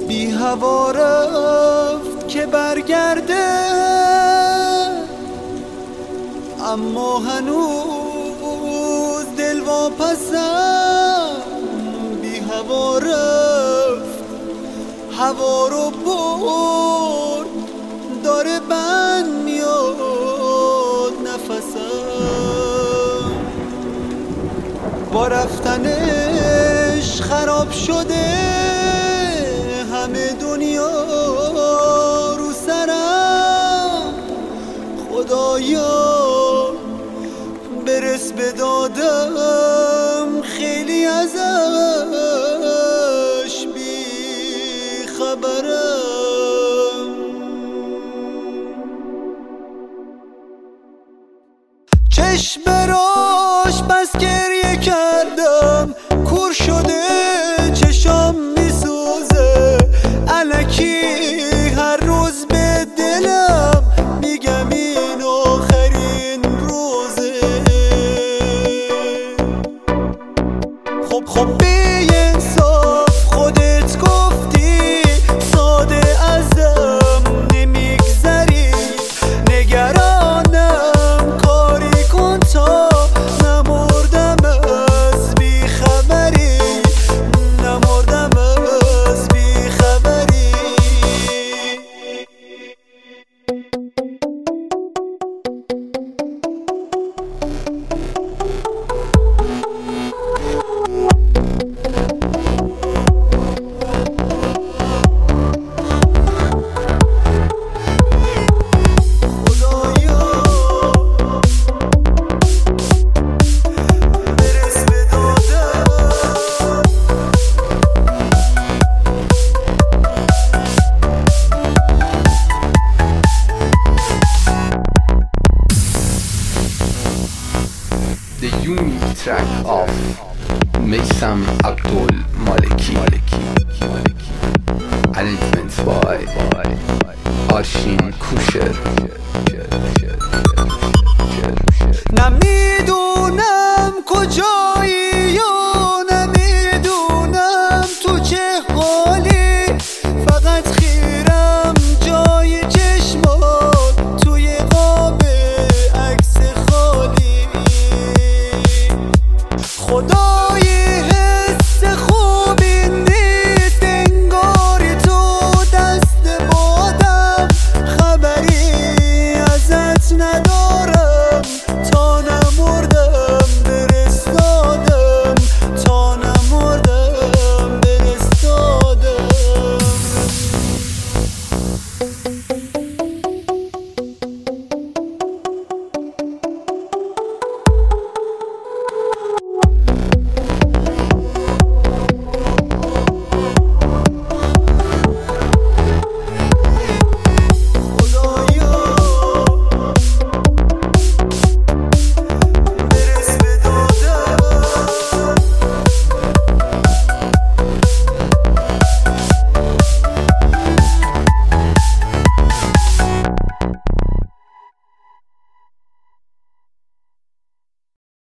بی هوا رفت که برگرده، اما هنوز دل واپسم. بی هوا رفت، هوا رو برد، داره بند میاد نفسم. با رفتنش خراب شده همه دنیا رو سرم. خدایا برس به دادم، خیلی ازش بی خبرم. چشم براش بس گریه کردم، کور شده چشام میسوزه. الکی هر روز به دلم میگم این آخرین روزه. خب بی انصاف خودت گفتی، ساده ازم نمیگذری. نگرانم کاری کن تا نمردم از بیخبری، نمردم از بیخبری. The unique track of Meysam Abdul Maliki. Arrangements by Arshin